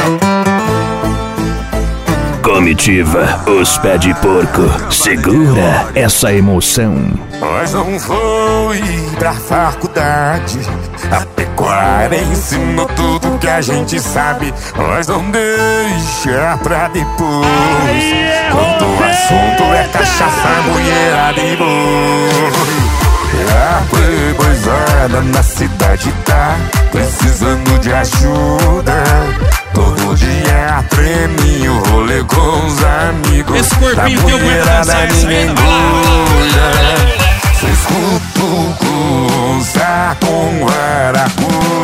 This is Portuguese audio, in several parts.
Comitiva, os pé de porco, segura essa emoção. Nós não foi pra faculdade, a pecuária ensinou tudo que a gente sabe. Nós não deixa pra depois, quando o assunto é cachaça, mulherada e boi. A playboyzada na cidade tá precisando de ajuda. Todo dia prêmio, rolê com os amigos. Esse corpinho que eu vou dançar essa aí. Cê escuta o coça com varacuda.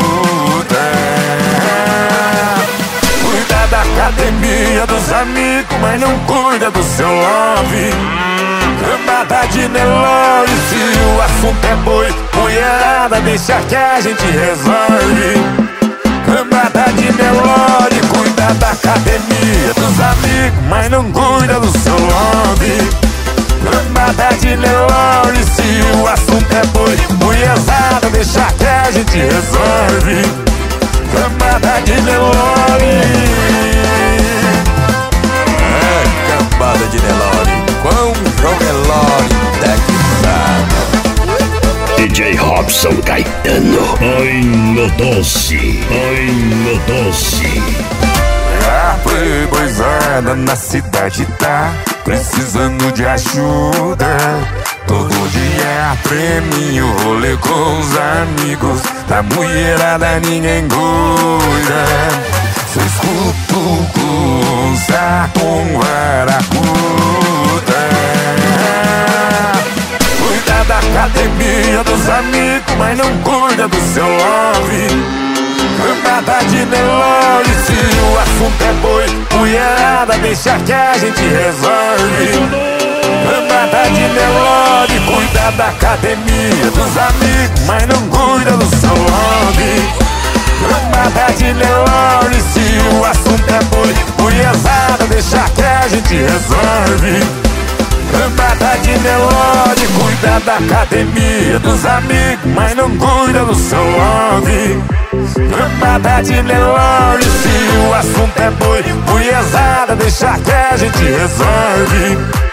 Cuida da academia dos amigos, mas não cuida do seu love. Cambada de Nelore, se o assunto é boi, mulherada, deixa que a gente resolve. Cambada de Nelore, cuida da academia dos amigos, mas não cuida do seu lobby. Cambada de Nelore, se o assunto é boi, mulherada, deixa que a gente resolve. Cambada de Nelore. Cambada de Nelore, quão João Nelore tecnizado. DJ Robson Caetano. Ai, meu doce, ai, meu doce. A playboyzada na cidade tá precisando de ajuda. Todo dia prêmio, rolê com os amigos. Da mulherada ninguém cuida. Cê escuta o coça com varacuda. Cuida da academia dos amigos, mas não cuida do seu love. Cambada de Nelore, se o assunto é boi, mulherada, deixa que a gente resolve. Cambada de Nelore, cuida da academia dos amigos, mas não cuida do seu love. Cambada de Nelore, se o assunto é boi, mulherada, deixa que a gente resolve. Cambada de Nelore, cuida da academia dos amigos, mas não cuida do seu love. Cambada de Nelore, se o assunto é boi, mulherada, deixa que a gente resolve.